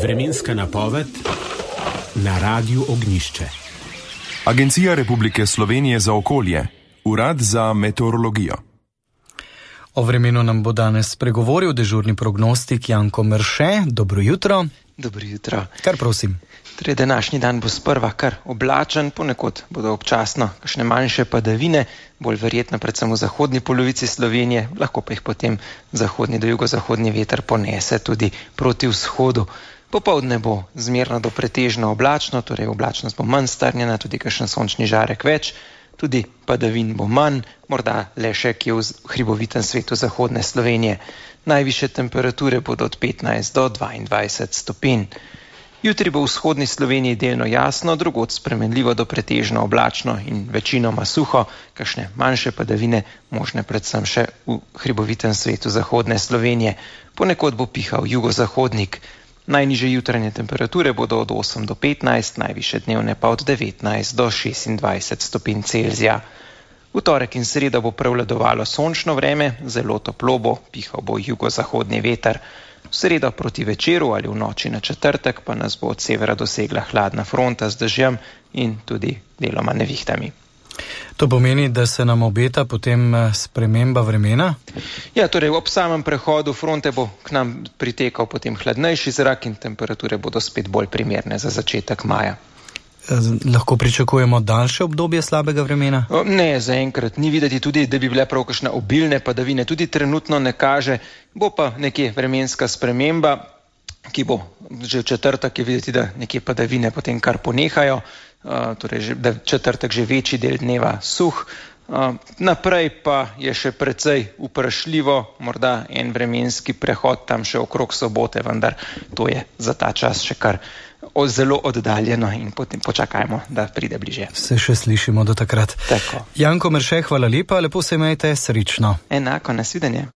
Vremenska napoved na Radiu Ognjišče. Agencija Republike Slovenije za okolje, Urad za meteorologijo. O vremenu nam bo danes spregovoril dežurni prognostik Janko Merše. Dobro jutro. Dobro jutro. Kar prosim. Torej, današnji dan bo sprva kar oblačen, ponekod bodo občasno kakšne manjše padavine, bolj verjetno predvsem v zahodni polovici Slovenije, lahko pa jih potem zahodni do jugozahodni veter ponese tudi proti vzhodu. Popoldne bo zmerno do pretežno oblačno, torej oblačnost bo manj strnjena, tudi kakšen sončni žarek več, tudi padavin bo manj, morda le še kje v hribovitem svetu zahodne Slovenije. Najvišje temperature bodo od 15 do 22 stopinj. Jutri bo v vzhodni Sloveniji delno jasno, drugod spremenljivo do pretežno oblačno in večinoma suho, kakšne manjše padavine možne predvsem še v hribovitem svetu zahodne Slovenije. Ponekod bo pihal jugozahodnik. Najnižje jutranje temperature bodo od 8 do 15, najvišje dnevne pa od 19 do 26 stopinj Celzija. V torek in sredo bo prevladovalo sončno vreme, zelo toplo bo, pihal bo jugozahodni veter. V sredo proti večeru ali v noči na četrtek pa nas bo od severa dosegla hladna fronta z dežjem in tudi deloma nevihtami. To pomeni, da se nam obeta potem sprememba vremena? Ja, torej ob samem prehodu fronte bo k nam pritekal potem hladnejši zrak in temperature bodo spet bolj primerne za začetek maja. Lahko pričakujemo daljše obdobje slabega vremena? Ne, zaenkrat ni videti tudi, da bi bile prav kakšne obilne padavine, tudi trenutno ne kaže, bo pa nekje vremenska sprememba, ki bo že v četrtek je videti, da nekje padavine potem kar ponehajo, torej da četrtek že večji del dneva suh. Naprej pa je še precej vprašljivo, morda en vremenski prehod tam še okrog sobote, vendar to je za ta čas še kar zelo oddaljeno in potem počakajmo, da pride bliže. Se še slišimo do takrat. Tako. Janko Merše, hvala lepa, lepo se imejte, srečno. Enako, nasvidenje.